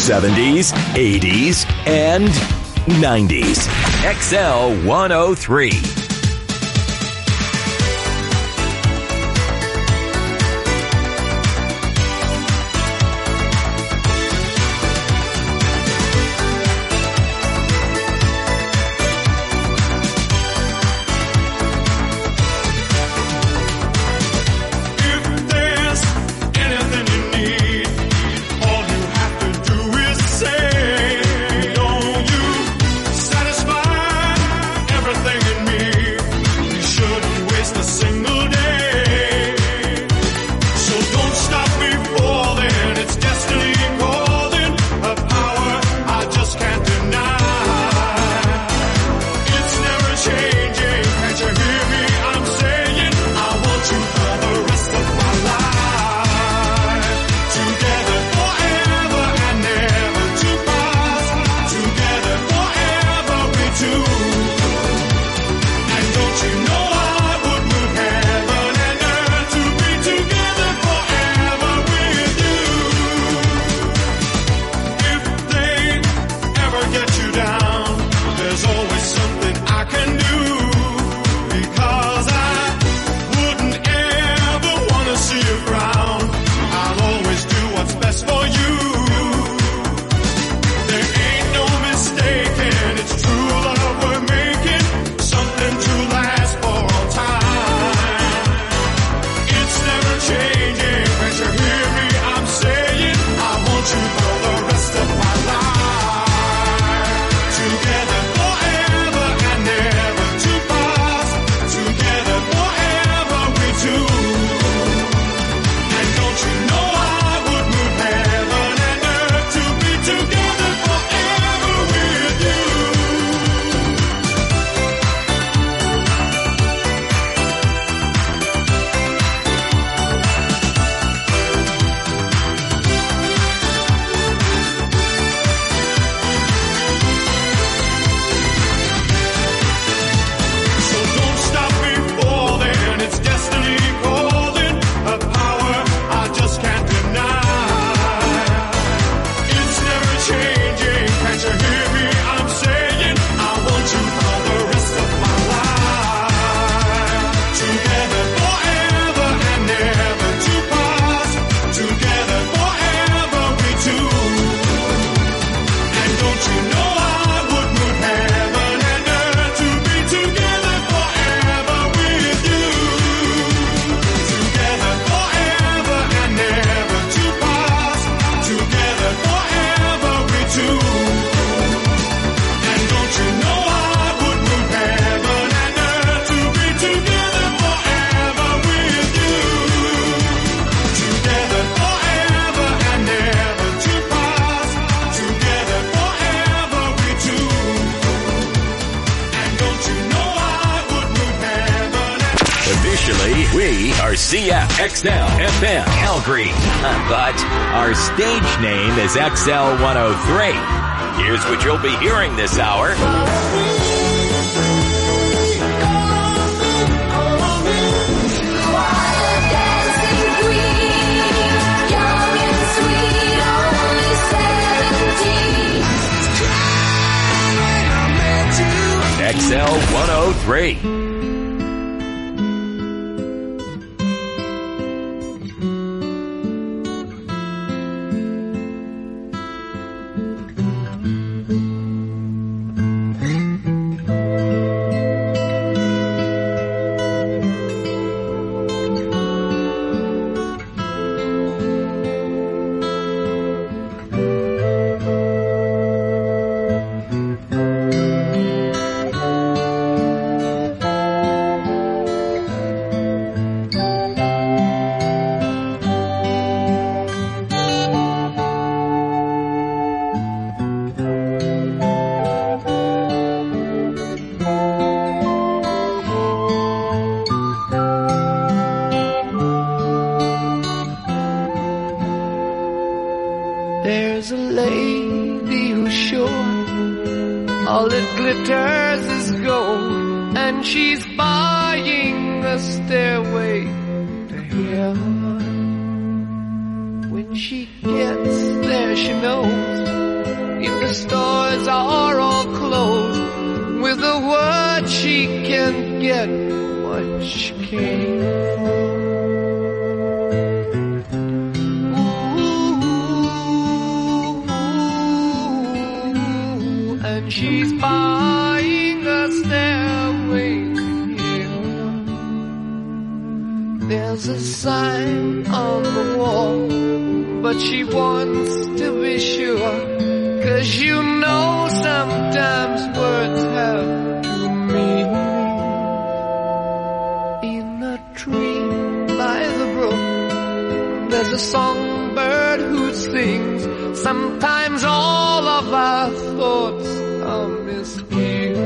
70s, 80s, and 90s. XL 103. We are CFXL FM Calgary, but our stage name is XL 103. Here's what you'll be hearing this hour. XL 103. There's a lady who's sure all that glitters is gold, and she's buying a stairway to heaven. When she gets there, she knows if the stores are all closed, with a word she can get what she came for. Ooh, and she's buying a stairway here. There's a sign on the wall, but she wants to be sure, 'cause you know sometimes words have two meanings. In a tree by the brook, there's a songbird who sings. Sometimes all of our thoughts are misgiven.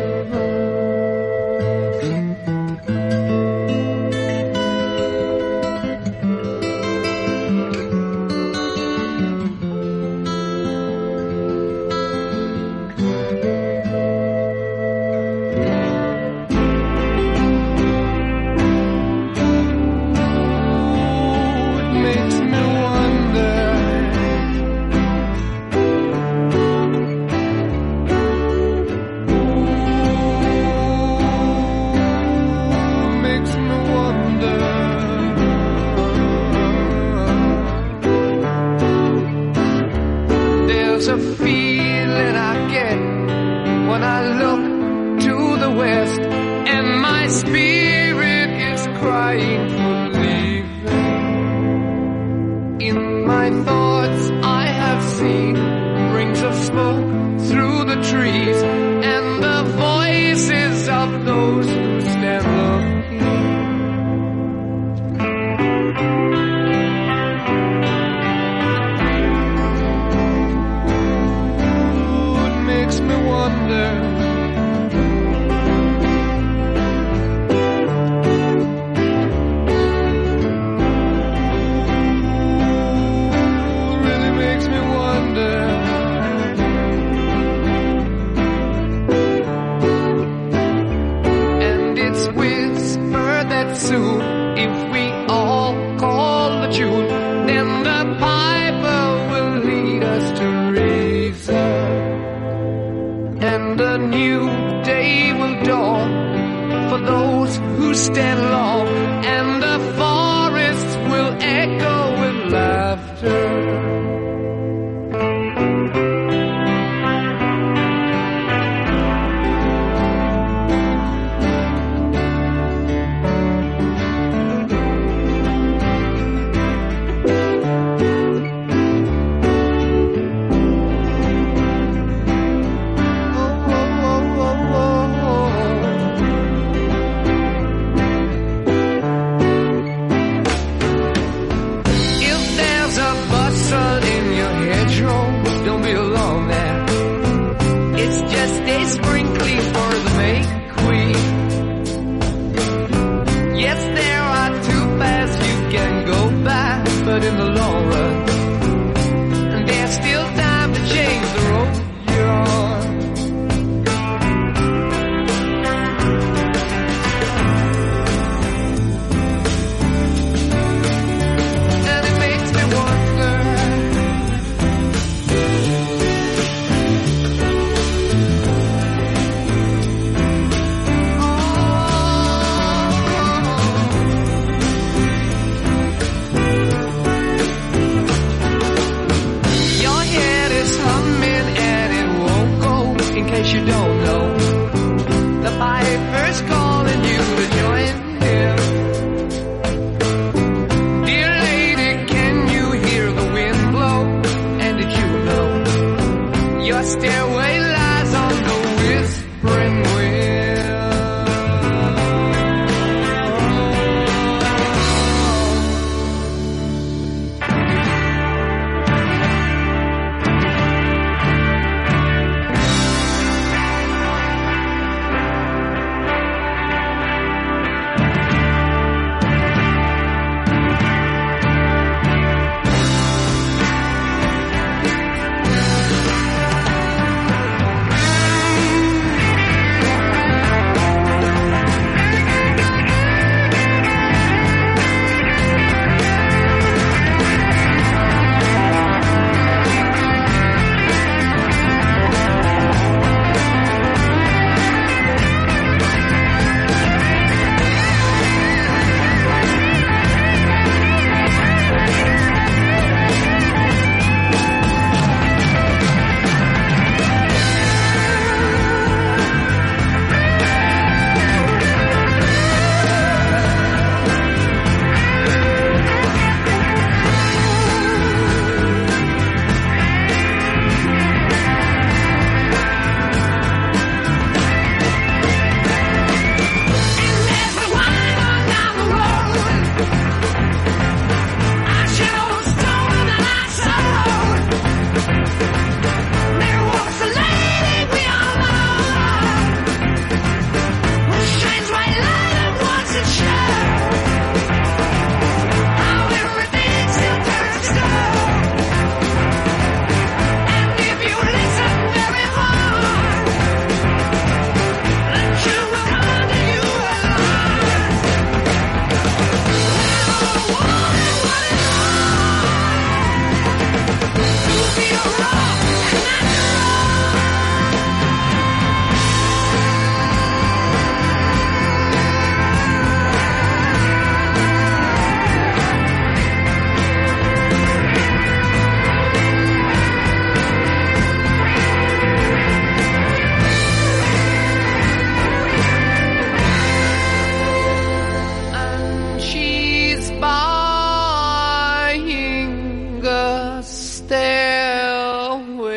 There's a feeling I get when I look to the west, and my spirit is crying for leaving. In my thoughts I have seen rings of smoke through the trees, and the voices of those who stand looking. Soon, if we all call the tune, then the piper will lead us to reason, and a new day will dawn for those who stand long, and the forests will echo with laughter.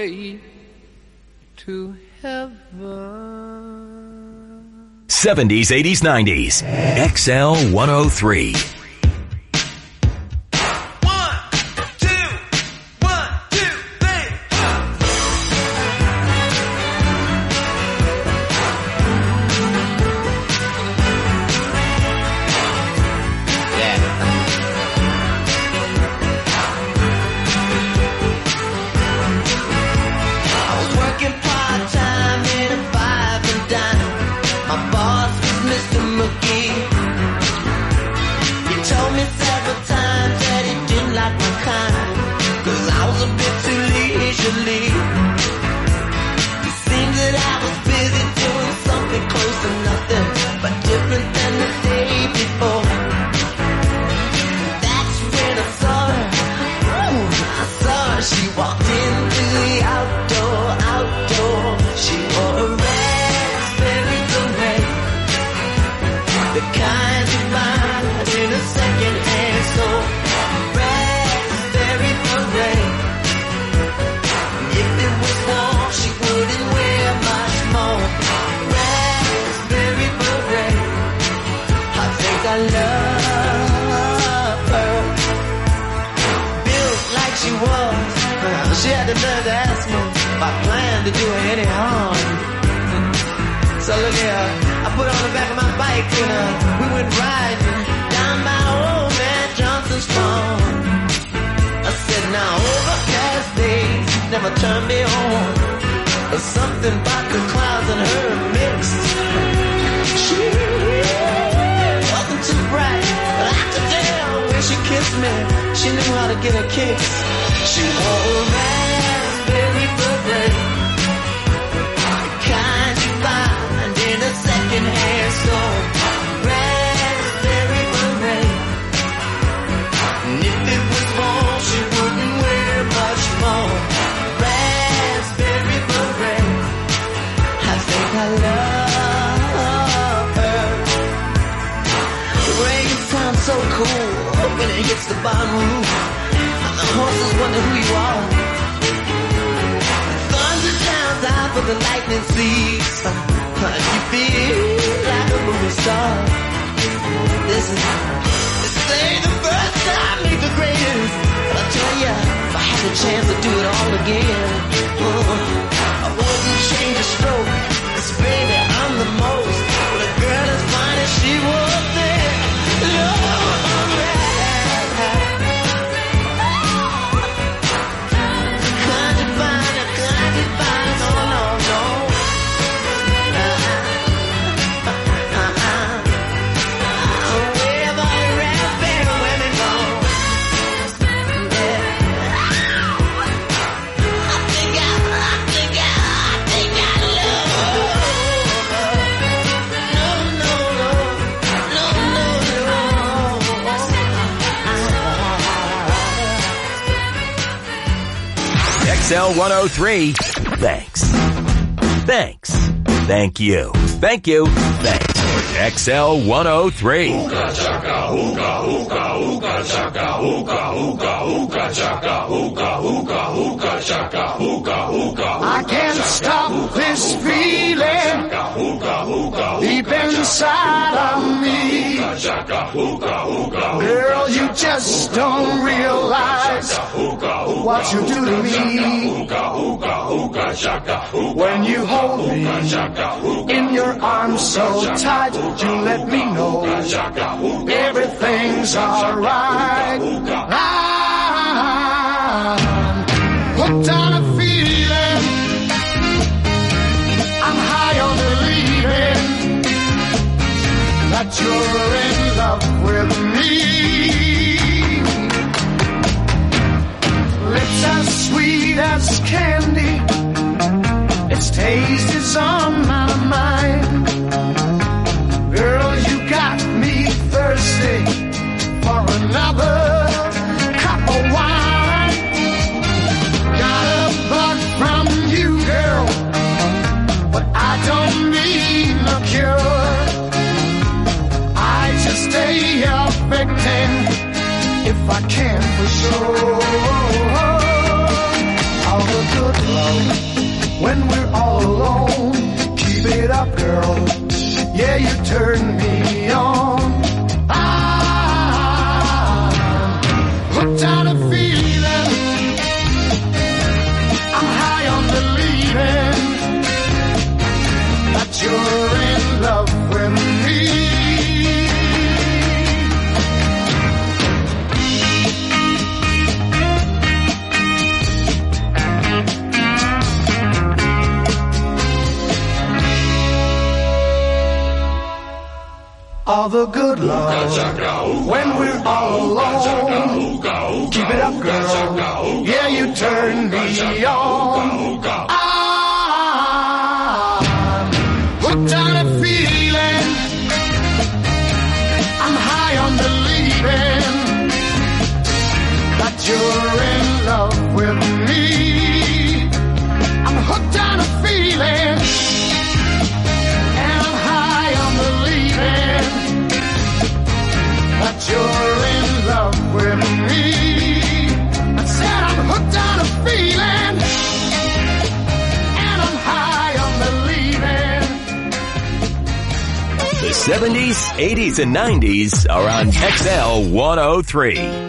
way to heaven. 70s, 80s, 90s. XL 103. XL 103. Thanks. Thanks. Thank you. Thank you. Thanks. XL 103. Hookah chaka, hookah, hookah, hookah chaka, hookah, hookah, hookah chaka, hookah, hookah, hookah chaka, hookah, hookah. I can't stop this feeling deep inside of me. Girl, you just don't realize what you do to me. When you hold me in your arms so tight, you let me know everything's alright. I'm hooked on a feeling, I'm high on believing that you're in love with me. Lips as sweet as candy, its taste is on my mind. Girl, you got me thirsty for another cup of wine. Got a bug from you, girl, but I don't need no cure. I just stay affecting if I can for sure. All the good love all alone. Keep it up, girl. Yeah, you turn me on. I'm hooked on a feeling. I'm high on believing that you're in love with me. All the good love when we're all alone. Keep it up, girl. Yeah, you turn me on. I'm hooked on a feeling. I'm high on believing that you're in love with me. I'm hooked on a feeling. That you're in love with me. I said I'm hooked on a feeling, and I'm high on believing. The 70s, 80s, and 90s are on XL 103.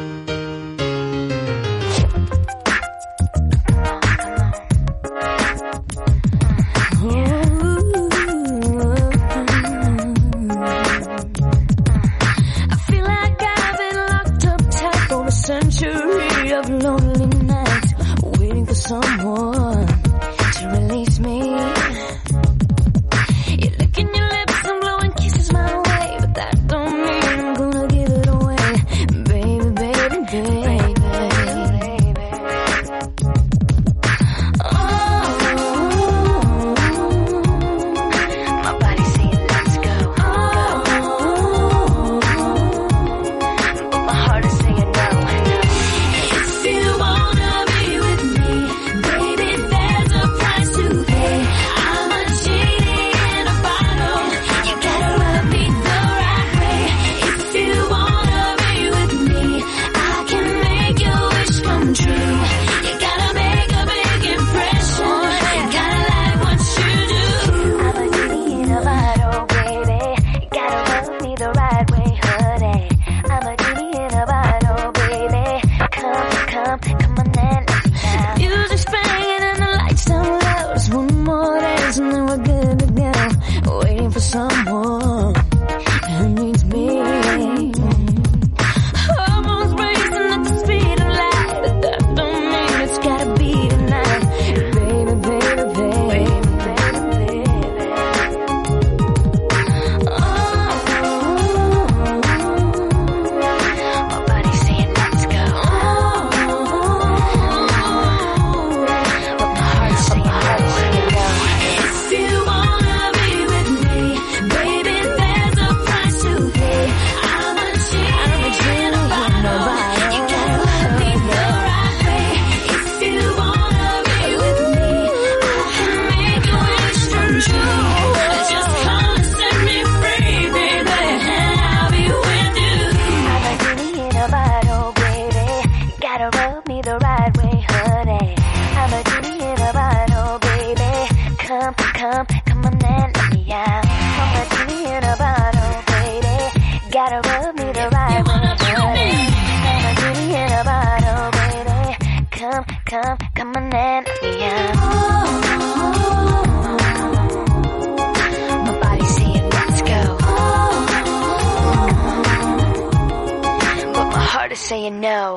Saying no.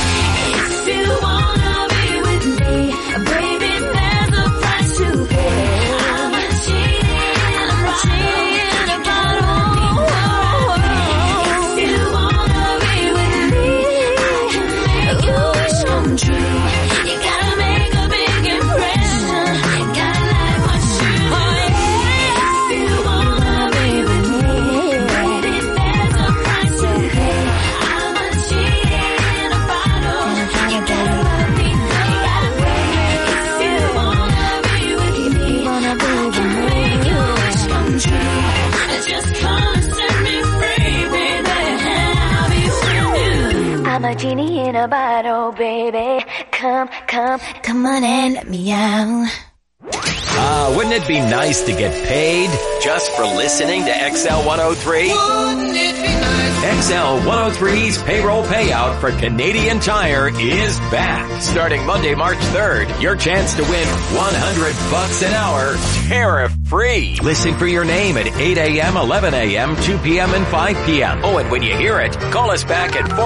If you wanna be with me, baby, there's a price to pay. I'm a cheating about if you wanna be with me, I can make your wish come true. You gotta make a big impression. Gotta like what you do. If you wanna be with me, baby, there's a price to pay. I'm a cheating about you gotta love me the right way. If you wanna be with me, I can make your wish come true. Just come and set me free, baby, and I'll be with you. I'm a genie in a bottle, baby. Come on and let me out. Wouldn't it be nice to get paid just for listening to XL 103? Wouldn't it be nice? XL 103's payroll payout for Canadian Tire is back. Starting Monday, March 3rd, your chance to win $100 an hour, tariff-free. Listen for your name at 8 a.m., 11 a.m., 2 p.m., and 5 p.m. Oh, and when you hear it, call us back at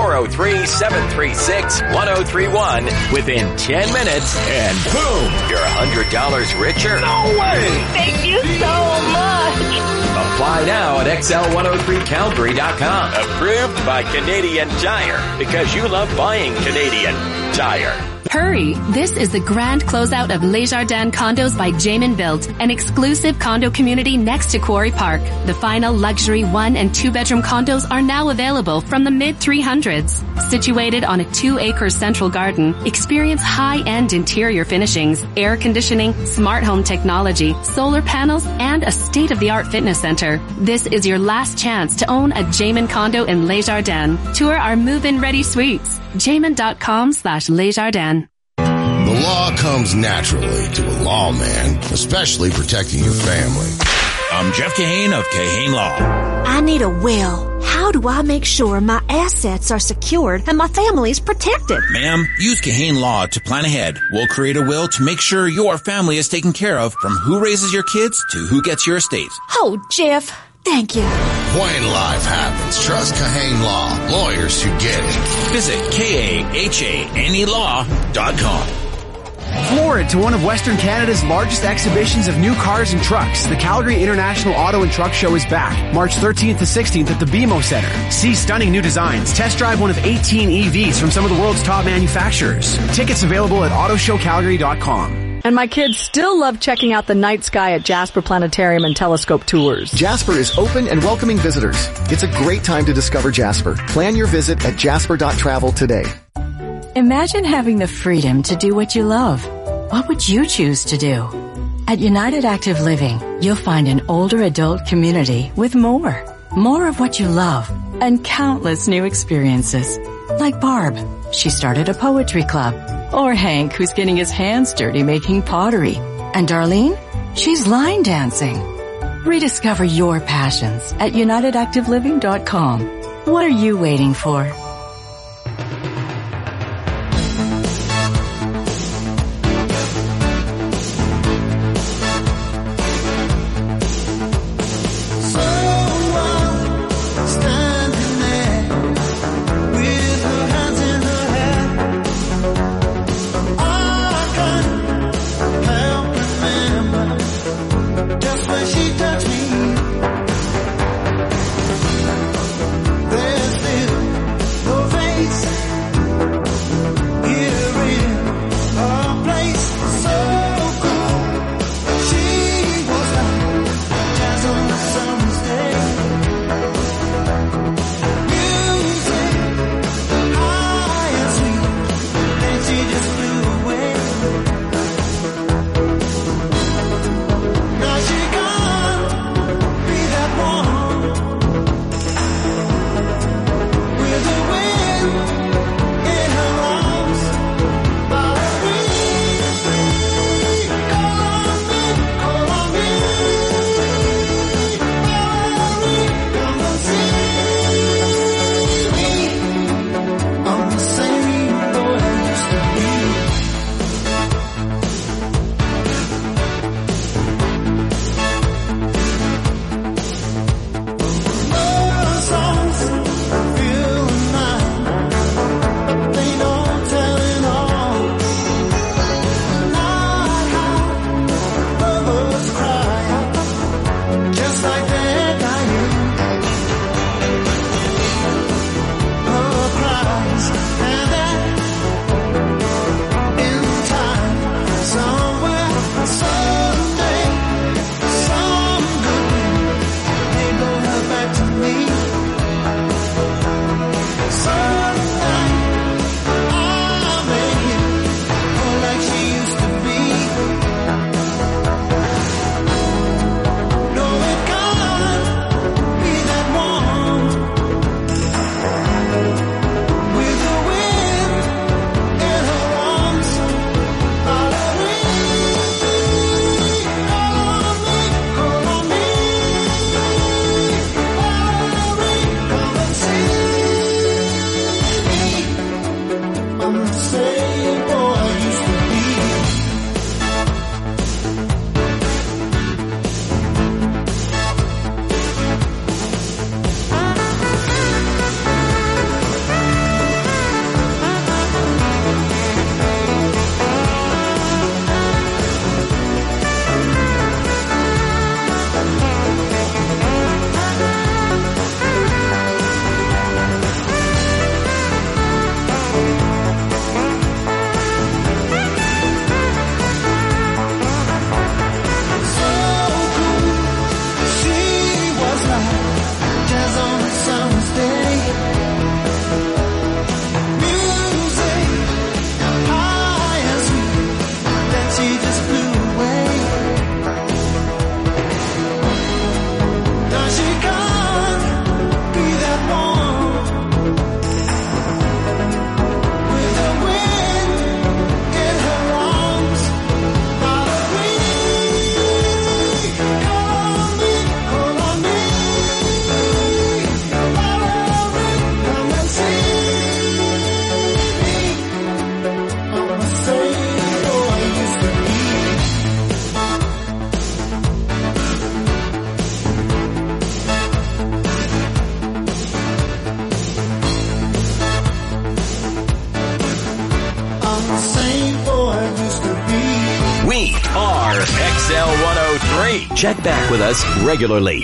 403-736-1031 within 10 minutes, and boom, you're $100 richer. No way! Thank you so much. Apply now at XL103Calgary.com. Approved by Canadian Tire, because you love buying Canadian Tire. Hurry! This is the grand closeout of Les Jardins Condos by Jamin Built, an exclusive condo community next to Quarry Park. The final luxury 1- and 2-bedroom condos are now available from the mid-300s. Situated on a 2-acre central garden, experience high-end interior finishings, air conditioning, smart home technology, solar panels, and a state-of-the-art fitness center. This is your last chance to own a Jamin condo in Les Jardins. Tour our move-in ready suites. Jamin.com/Les Jardins. The law comes naturally to a lawman, especially protecting your family. I'm Jeff Kahane of Kahane Law. I need a will. How do I make sure my assets are secured and my family's protected? Ma'am, use Kahane Law to plan ahead. We'll create a will to make sure your family is taken care of, from who raises your kids to who gets your estate. Oh, Jeff, thank you. When life happens, trust Kahane Law. Lawyers who get it. Visit KAHANElaw.com. Forward to one of Western Canada's largest exhibitions of new cars and trucks. The Calgary International Auto and Truck Show is back, March 13th to 16th at the BMO Center. See stunning new designs. Test drive one of 18 EVs from some of the world's top manufacturers. Tickets available at autoshowcalgary.com. And my kids still love checking out the night sky at Jasper Planetarium and Telescope Tours. Jasper is open and welcoming visitors. It's a great time to discover Jasper. Plan your visit at jasper.travel today. Imagine having the freedom to do what you love. What would you choose to do? At United Active Living, you'll find an older adult community with more of what you love, and countless new experiences. Like Barb, she started a poetry club. Or Hank, who's getting his hands dirty making pottery. And Darlene, she's line dancing. Rediscover your passions at UnitedActiveLiving.com. What are you waiting for? XL 103. Check back with us regularly.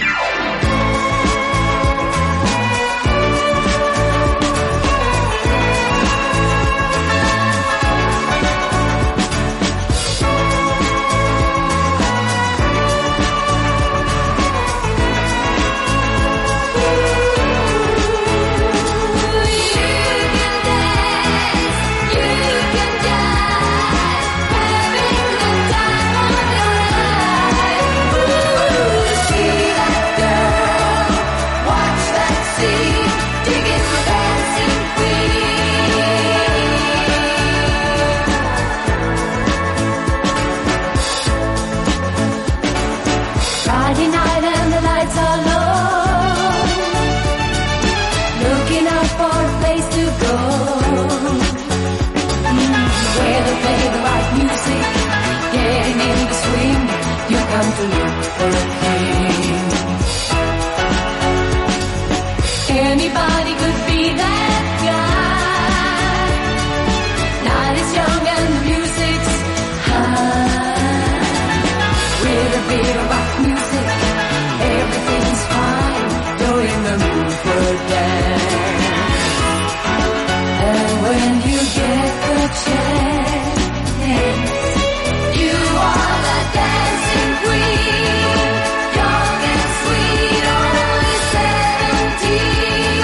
Friday night and the lights are low, looking out for a place to go, where they play the right music, getting in the swing. You come to look for a king. Anybody could be that guy. Night is young and the music's high. With a bit of rock music, everything's fine. You're in the mood for a dance. And when you get the chance, you are the dancing queen. Young and sweet, only 17.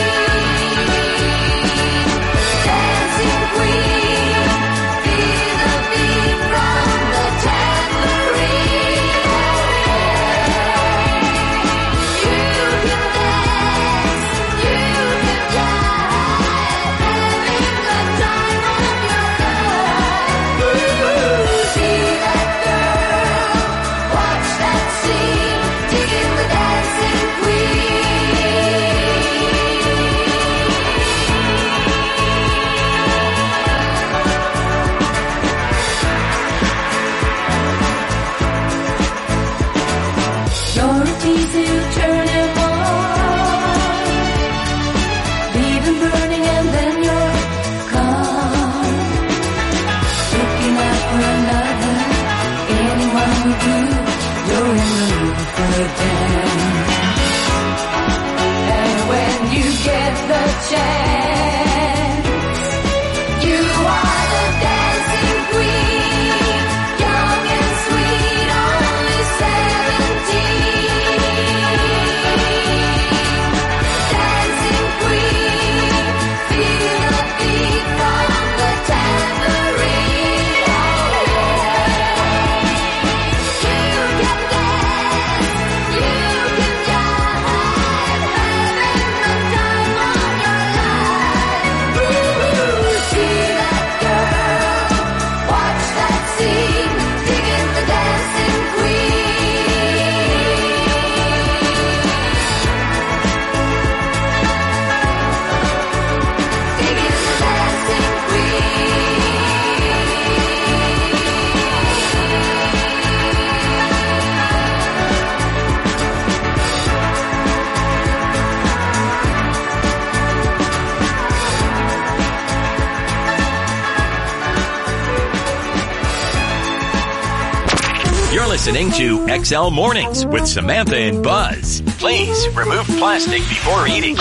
Dancing queen, feel the beat from the tambourine. You can dance, you can jive, having the time of your life. Ooh, see that girl, watch that scene, digging the dancing queen. You're a tease to turn him on, leave him burning and then you're gone. Looking out for another, anyone will do. You're in the mood for a dance. And when you get the chance, you are the dancing queen. Young and sweet, only 17. Dancing queen, feel the beat from the tambourine. You can dance, you can jive, having the time of your life. Ooh, see that girl, watch that scene, digging the dancing queen. Digging the dancing You're listening to XL Mornings with Samantha and Buzz. Please remove plastic before eating.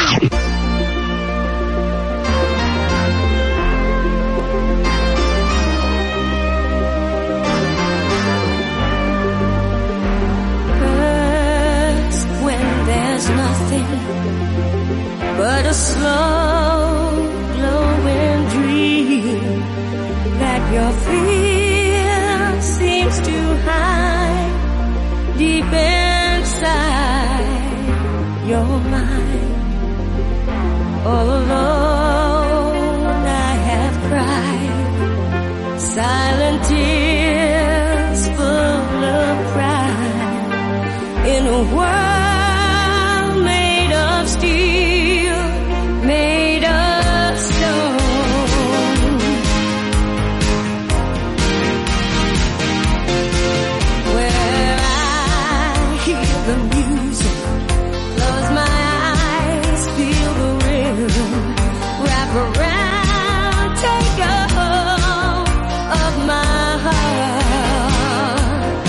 First, when there's nothing but a slow glowing dream that your fear seems to hide deep inside your mind. All alone I have cried silent tears full of pride in a world made of steel, made of stone. Where I hear the music, close my eyes, feel the rhythm, wrap around, take a hold of my heart.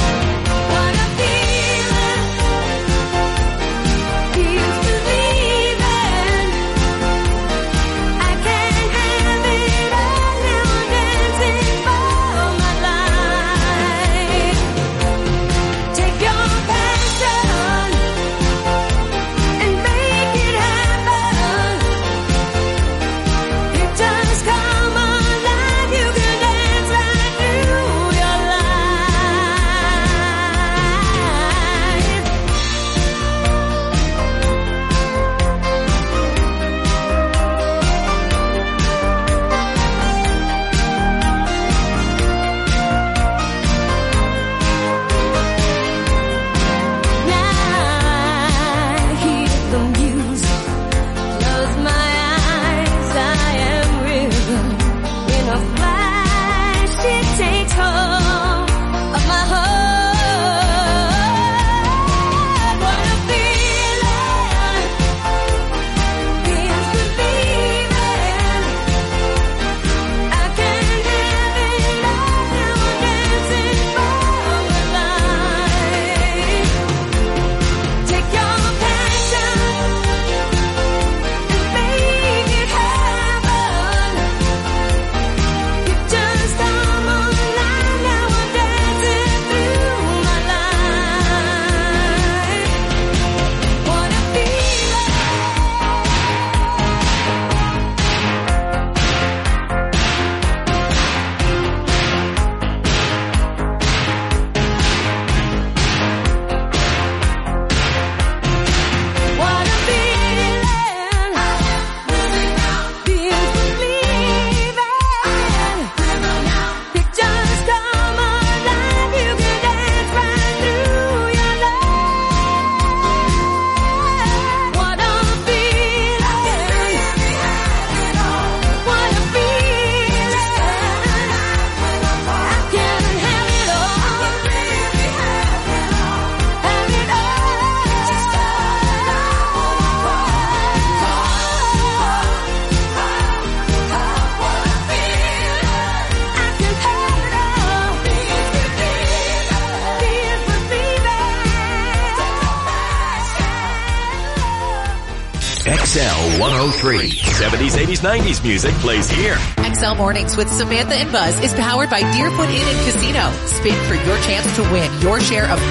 103. 70s, 80s, 90s music plays here. XL Mornings with Samantha and Buzz is powered by Deerfoot Inn and Casino. Spin for your chance to win your share of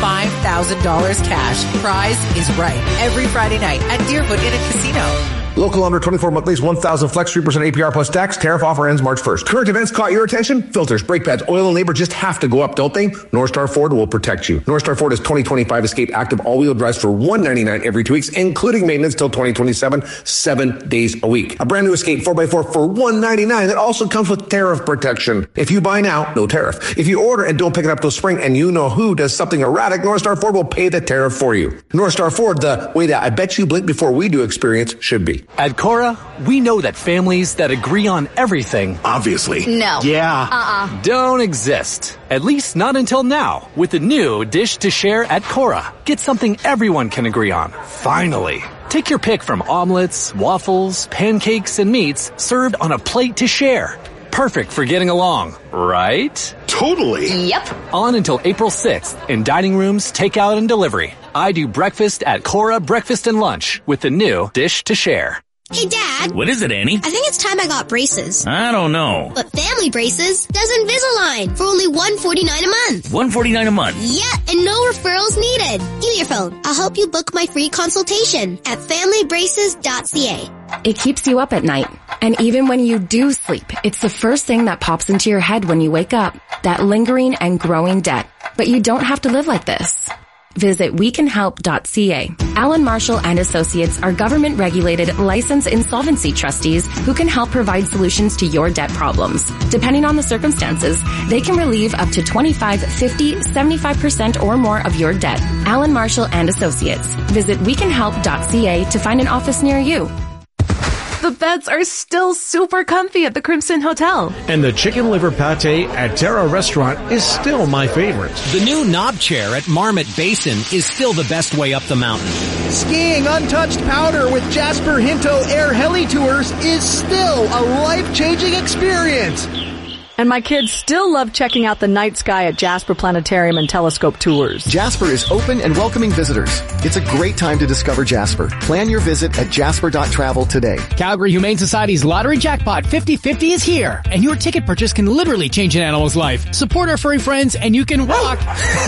$5,000 cash. Prize is right every Friday night at Deerfoot Inn and Casino. Local under 24-month lease, 1,000 flex, 3% APR plus tax. Tariff offer ends March 1st. Current events caught your attention? Filters, brake pads, oil, and labor just have to go up, don't they? North Star Ford will protect you. North Star Ford is 2025 Escape active all-wheel drives for $199 every 2 weeks, including maintenance till 2027, 7 days a week. A brand new Escape 4x4 for $199 that also comes with tariff protection. If you buy now, no tariff. If you order and don't pick it up till spring and you know who does something erratic, North Star Ford will pay the tariff for you. North Star Ford, the way that I bet you blink before we do experience should be. At Cora, we know that families that agree on everything, obviously, no, yeah, don't exist. At least not until now. With the new Dish to Share at Cora, get something everyone can agree on. Finally. Take your pick from omelets, waffles, pancakes, and meats served on a plate to share. Perfect for getting along, right? Totally. Yep. On until April 6th in dining rooms, takeout, and delivery. I do breakfast at Cora Breakfast and Lunch with the new Dish to Share. Hey, Dad. What is it, Annie? I think it's time I got braces. I don't know. But Family Braces does Invisalign for only $149 a month. $149 a month? Yeah, and no referrals needed. Give me your phone. I'll help you book my free consultation at familybraces.ca. It keeps you up at night. And even when you do sleep, it's the first thing that pops into your head when you wake up. That lingering and growing debt. But you don't have to live like this. Visit wecanhelp.ca. Allen Marshall and Associates are government-regulated, licensed insolvency trustees who can help provide solutions to your debt problems. Depending on the circumstances, they can relieve up to 25, 50, 75% or more of your debt. Allen Marshall and Associates. Visit wecanhelp.ca to find an office near you. The beds are still super comfy at the Crimson Hotel. And the chicken liver pate at Terra Restaurant is still my favorite. The new knob chair at Marmot Basin is still the best way up the mountain. Skiing untouched powder with Jasper Hinto Air Heli Tours is still a life-changing experience. And my kids still love checking out the night sky at Jasper Planetarium and Telescope Tours. Jasper is open and welcoming visitors. It's a great time to discover Jasper. Plan your visit at jasper.travel today. Calgary Humane Society's Lottery Jackpot 50/50 is here, and your ticket purchase can literally change an animal's life. Support our furry friends, and you can walk.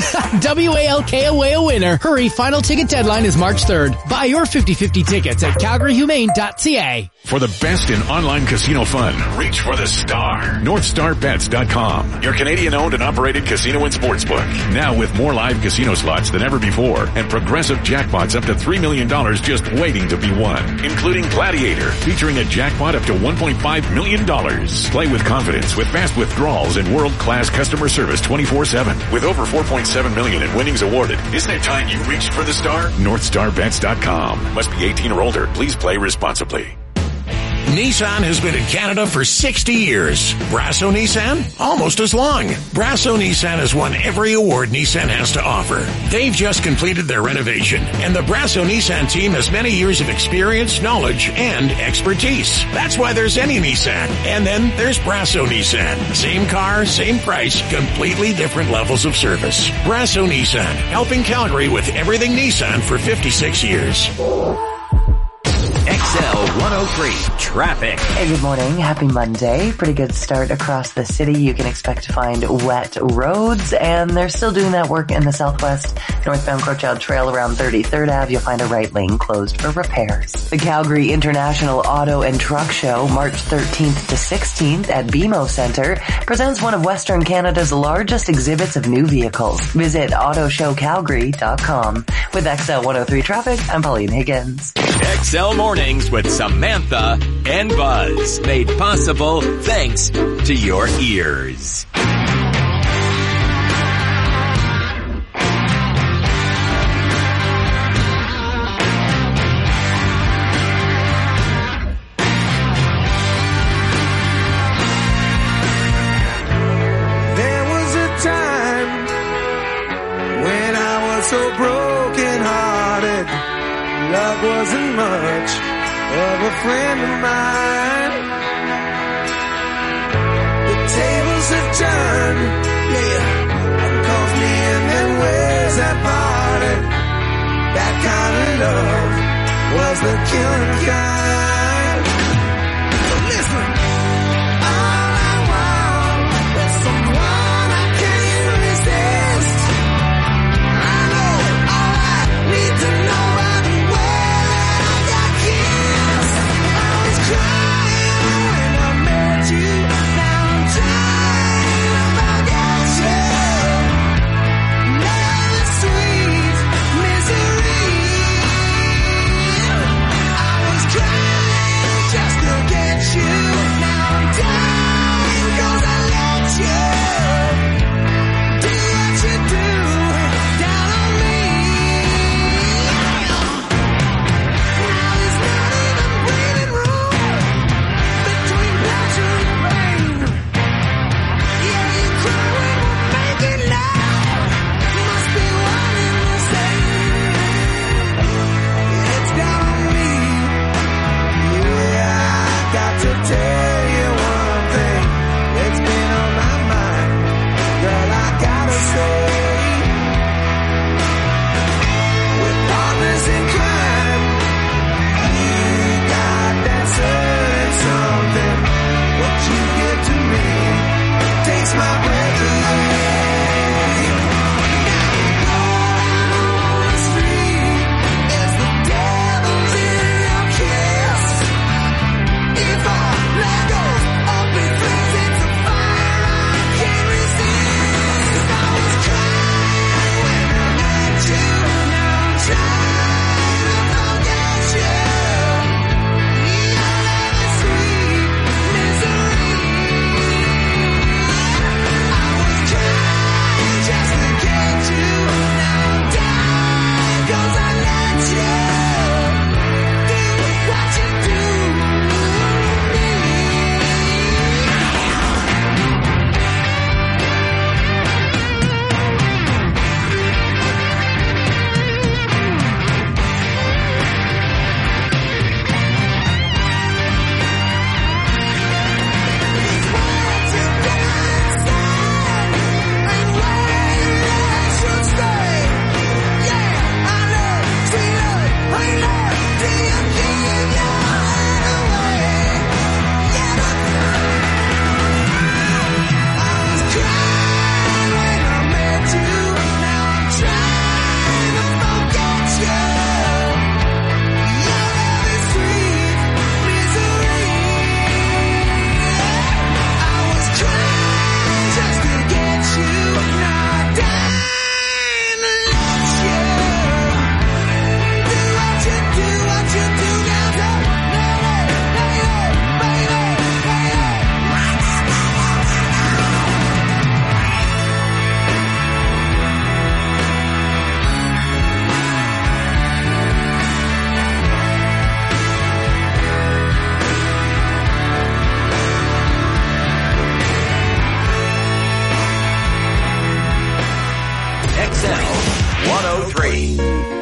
WALK away a winner. Hurry, final ticket deadline is March 3rd. Buy your 50/50 tickets at calgaryhumane.ca. For the best in online casino fun, reach for the star. NorthStarBets.com, your Canadian-owned and operated casino and sportsbook. Now with more live casino slots than ever before and progressive jackpots up to $3 million just waiting to be won, including Gladiator, featuring a jackpot up to $1.5 million. Play with confidence with fast withdrawals and world-class customer service 24/7. With over $4.7 million in winnings awarded, isn't it time you reached for the star? NorthStarBets.com. Must be 18 or older. Please play responsibly. Nissan has been in Canada for 60 years. Brasso Nissan, almost as long. Brasso Nissan has won every award Nissan has to offer. They've just completed their renovation, and the Brasso Nissan team has many years of experience, knowledge, and expertise. That's why there's any Nissan. And then there's Brasso Nissan. Same car, same price, completely different levels of service. Brasso Nissan, helping Calgary with everything Nissan for 56 years. XL 103 Traffic. Hey, good morning. Happy Monday. Pretty good start across the city. You can expect to find wet roads, and they're still doing that work in the southwest. Northbound Crowchild Trail around 33rd Ave, you'll find a right lane closed for repairs. The Calgary International Auto and Truck Show, March 13th to 16th at BMO Center, presents one of Western Canada's largest exhibits of new vehicles. Visit autoshowcalgary.com. With XL 103 Traffic, I'm Pauline Higgins. XL Mornings with Samantha and Buzz. Made possible thanks to your ears. There was a time when I was so broken-hearted. Love wasn't much of a friend of mine. The tables have turned, yeah, and caused me in their ways that parted. That kind of love was the killing kind. 103.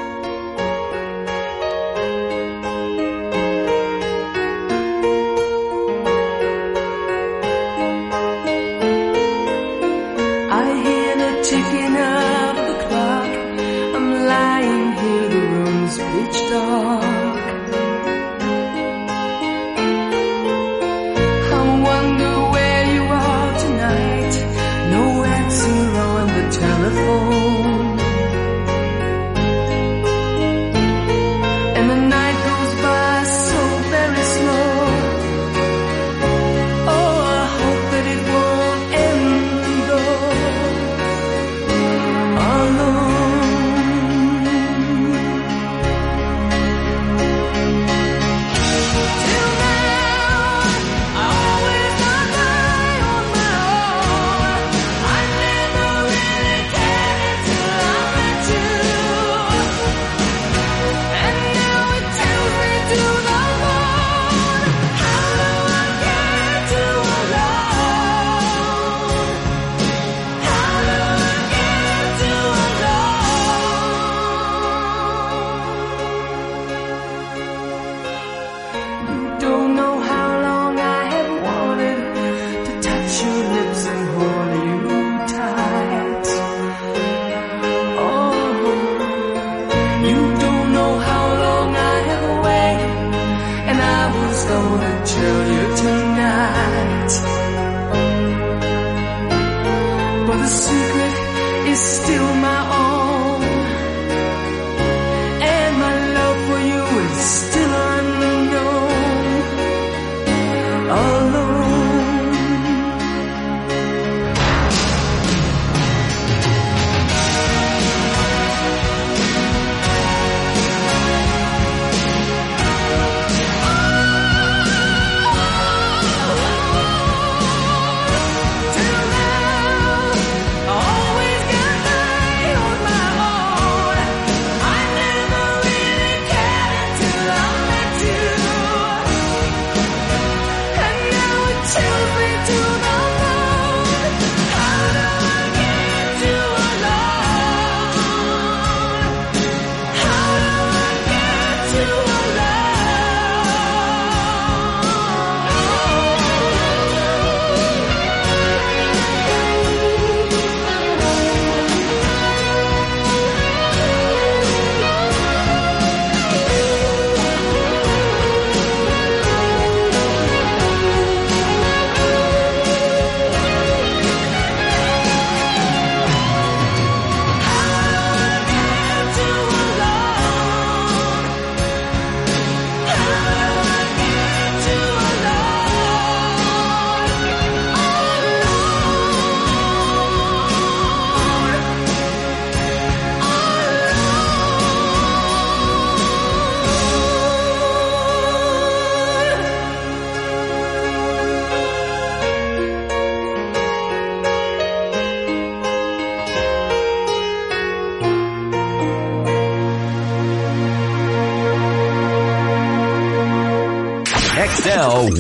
XL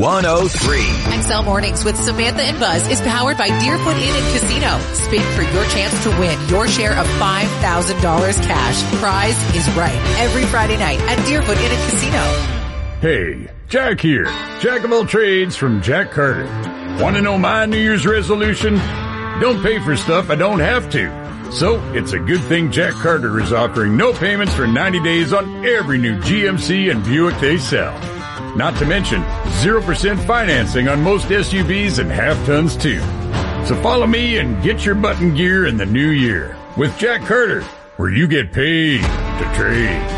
103. XL Mornings with Samantha and Buzz is powered by Deerfoot Inn and Casino. Spin for your chance to win your share of $5,000 cash. Prize is right every Friday night at Deerfoot Inn and Casino. Hey, Jack here. Jack of all trades from Jack Carter. Want to know my New Year's resolution? Don't pay for stuff I don't have to. So, it's a good thing Jack Carter is offering no payments for 90 days on every new GMC and Buick they sell. Not to mention 0% financing on most SUVs and half-tons too. So follow me and get your button gear in the new year with Jack Carter, where you get paid to trade.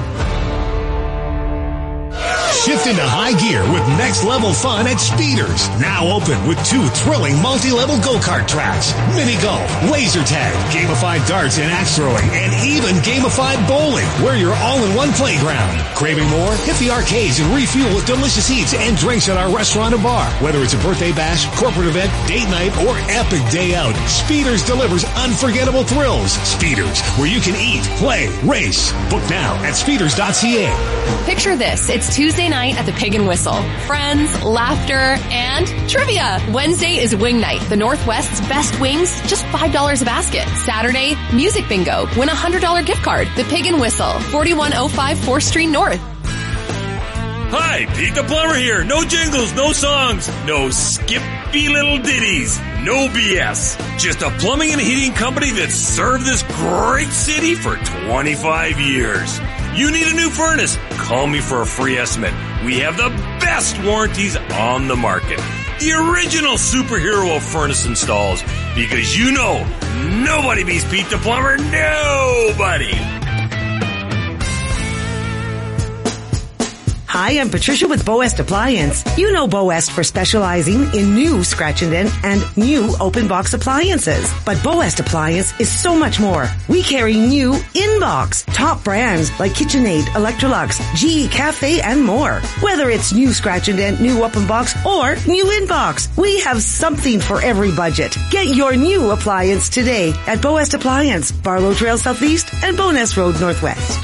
Shift into high gear with next level fun at Speeders. Now open with 2 thrilling multi-level go-kart tracks, mini golf, laser tag, gamified darts and axe throwing, and even gamified bowling, where you're all in one playground. Craving more? Hit the arcades and refuel with delicious eats and drinks at our restaurant and bar. Whether it's a birthday bash, corporate event, date night, or epic day out, Speeders delivers unforgettable thrills. Speeders, where you can eat, play, race. Book now at speeders.ca. Picture this. It's Tuesday night at the Pig and Whistle. Friends, laughter, and trivia. Wednesday is Wing Night. The Northwest's best wings, just $5 a basket. Saturday, Music Bingo. Win a $100 gift card. The Pig and Whistle, 4105 4th Street North. Hi, Pete the Plumber here. No jingles, no songs, no skippy little ditties, no BS. Just a plumbing and heating company that's served this great city for 25 years. You need a new furnace? Call me for a free estimate. We have the best warranties on the market. The original superhero of furnace installs. Because you know, nobody beats Pete the Plumber. Nobody. Hi, I'm Patricia with Bow West Appliance. You know Bow West for specializing in new scratch and dent and new open box appliances. But Bow West Appliance is so much more. We carry new in-box, top brands like KitchenAid, Electrolux, GE Cafe, and more. Whether it's new scratch and dent, new open box, or new in-box, we have something for every budget. Get your new appliance today at Bow West Appliance, Barlow Trail Southeast and Bowness Road Northwest.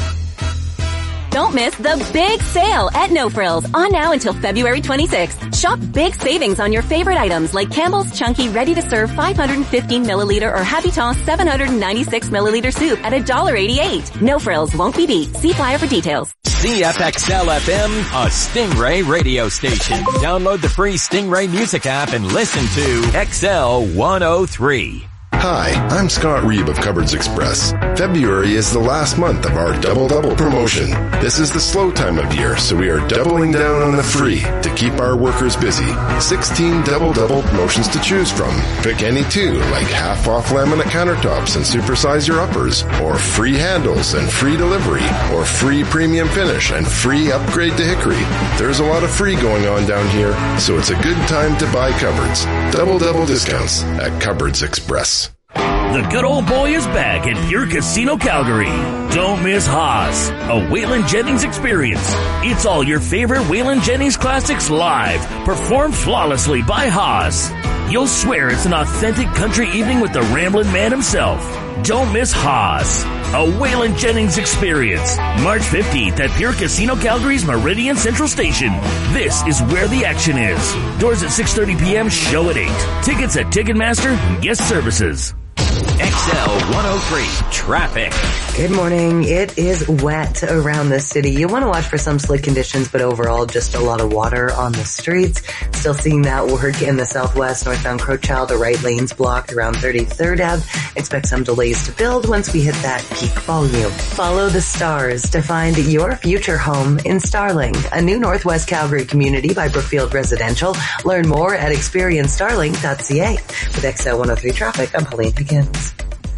Don't miss the big sale at No Frills on now until February 26th. Shop big savings on your favorite items like Campbell's Chunky Ready-to-Serve 515 milliliter or Habitant 796 milliliter soup at $1.88. No Frills won't be beat. See flyer for details. CFXL FM, a Stingray radio station. Download the free Stingray music app and listen to XL 103. Hi, I'm Scott Reeb of Cupboards Express. February is the last month of our Double promotion. This is the slow time of year, so we are doubling down on the free to keep our workers busy. 16 Double promotions to choose from. Pick any two, like half off laminate countertops and supersize your uppers, or free handles and free delivery, or free premium finish and free upgrade to hickory. There's a lot of free going on down here, so it's a good time to buy cupboards. Double discounts at Cupboards Express. The good old boy is back at Pure Casino Calgary. Don't miss Haas, a Waylon Jennings experience. It's all your favorite Waylon Jennings classics live, performed flawlessly by Haas. You'll swear it's an authentic country evening with the Ramblin' Man himself. Don't miss Haas, a Waylon Jennings experience. March 15th at Pure Casino Calgary's Meridian Central Station. This is where the action is. Doors at 6:30 p.m., show at 8. Tickets at Ticketmaster and Guest Services. XL 103 traffic. Good morning. It is wet around the city. You want to watch for some slick conditions, but overall just a lot of water on the streets. Still seeing that work in the southwest, northbound Crowchild, the right lanes blocked around 33rd Ave. Expect some delays to build once we hit that peak volume. Follow the stars to find your future home in Starling, a new Northwest Calgary community by Brookfield Residential. Learn more at experiencestarling.ca. With XL 103 traffic, I'm Pauline Higgins.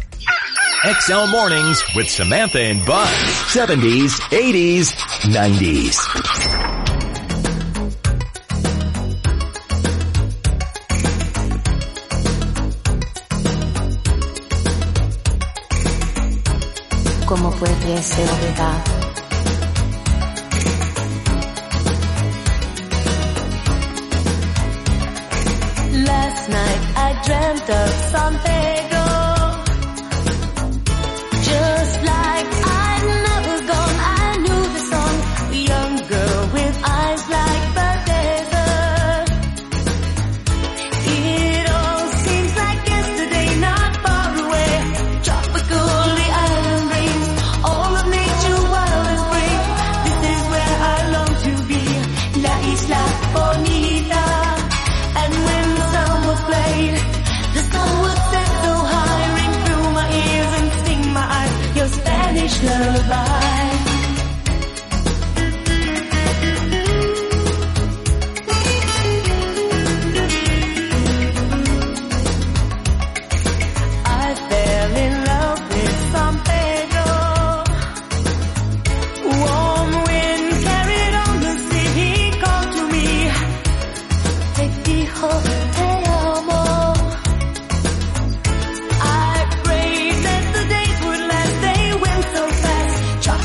XL Mornings with Samantha and Buzz. 70s, 80s, 90s. ¿Cómo puede ser verdad? Last night I dreamt of San Pedro. Just like I'd never gone, I knew the song. A young girl with eyes like the desert. It all seems like yesterday, not far away. Tropical, the island brings all of nature wild and free. This is where I long to be, La Isla Bonita. And when the sound was played, the sun would set so high, ring through my ears and sting my eyes, your Spanish lullaby. I fell in love with San Pedro. Warm wind carried on the sea, he called to me. Te dijo, te amo. I prayed that the days would last, they went so fast.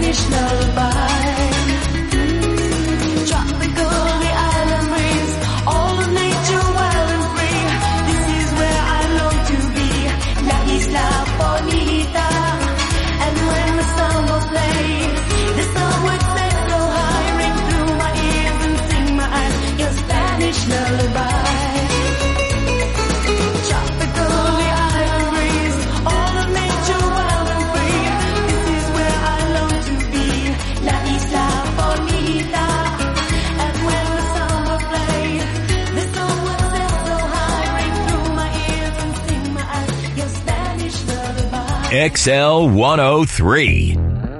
Spanish lullaby. Tropical, the island breeze, all of nature wild and free. This is where I long to be, La Isla Bonita. And when the sun will play, the sun would set so high, ring through my ears and sing my eyes your Spanish lullaby. Tropical, the island breeze, all of nature wild and free. This is where I long to be, La Isla Bonita. And when the sun will play, the sun would set so high, ring through my ears and sing my eyes your Spanish lullaby. XL 103.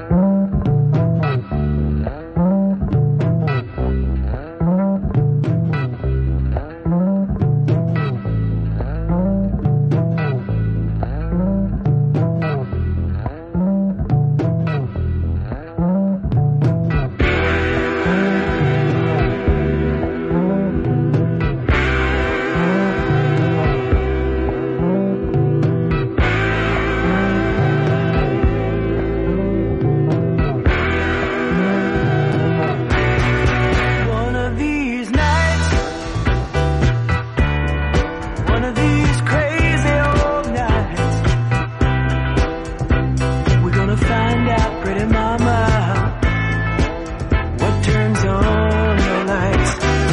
One of these nights, one of these crazy old nights, we're gonna find out, pretty mama, what turns on the lights.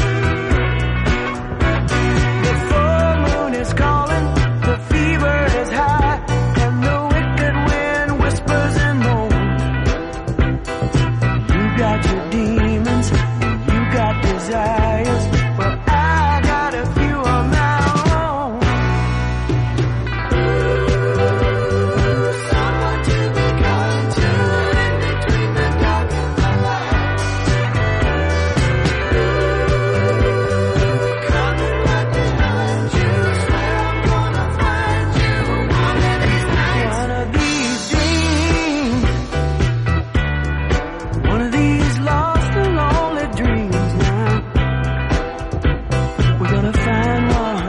The full moon is calling, the fever is high, and the wicked wind whispers and moans. You got your demons, you got desires, well I got a few of my own. Someone to be kind to in between the dark and the light. Coming right behind you, swear I'm gonna find you one of these nights. One of these dreams, one of these lost and lonely dreams now. We're gonna find one,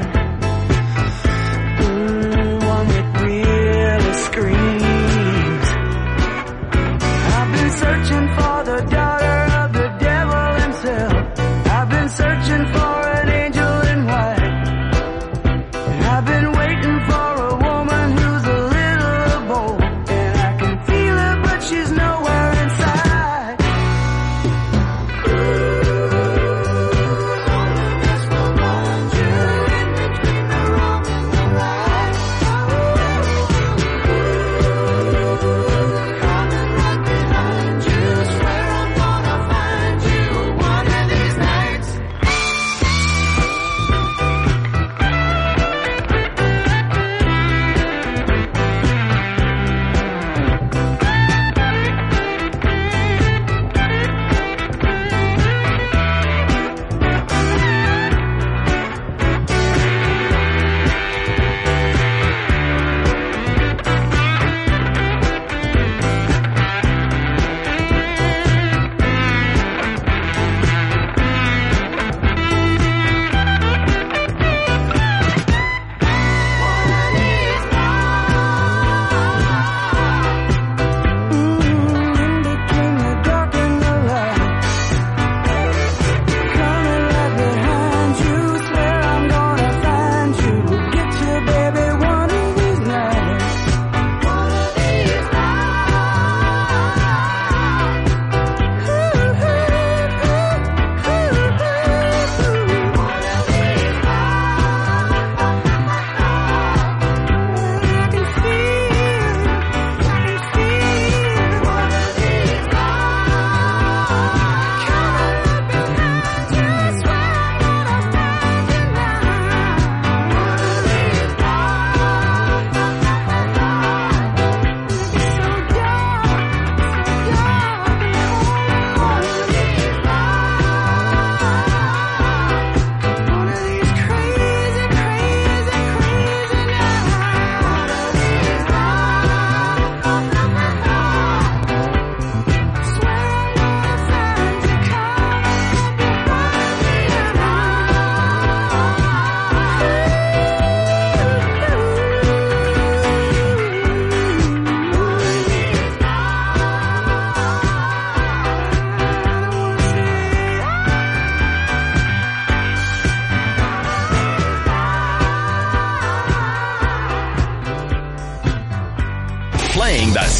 one that really screams. I've been searching for the daughter of the devil himself. I've been searching for an angel in white. And I've been waiting for a woman who's a little bold. And I can feel her, but she's nowhere inside. This will find you in between the wrong and the right. Coming right behind you, swear I'm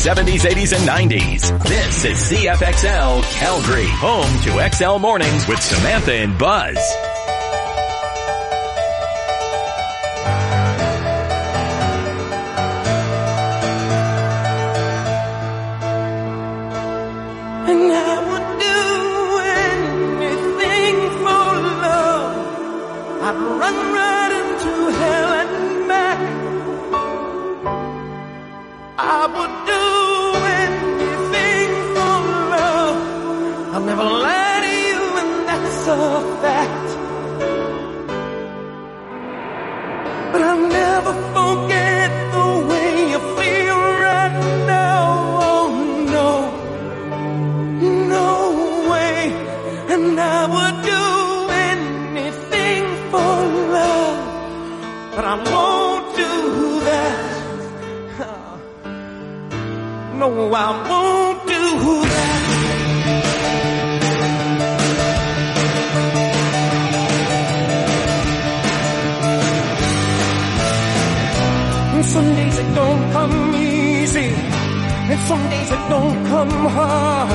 70s, 80s, and 90s. This is CFXL Calgary, home to XL Mornings with Samantha and Buzz. And I would do anything for love. I'd run right into hell and back. I would do anything for love. I'll never lie to you, and that's a fact. But I'll never forget the way you feel right now. Oh no, no way. And I would do anything for love, but I won't do that. No, I won't do that. And some days it don't come easy, and some days it don't come hard.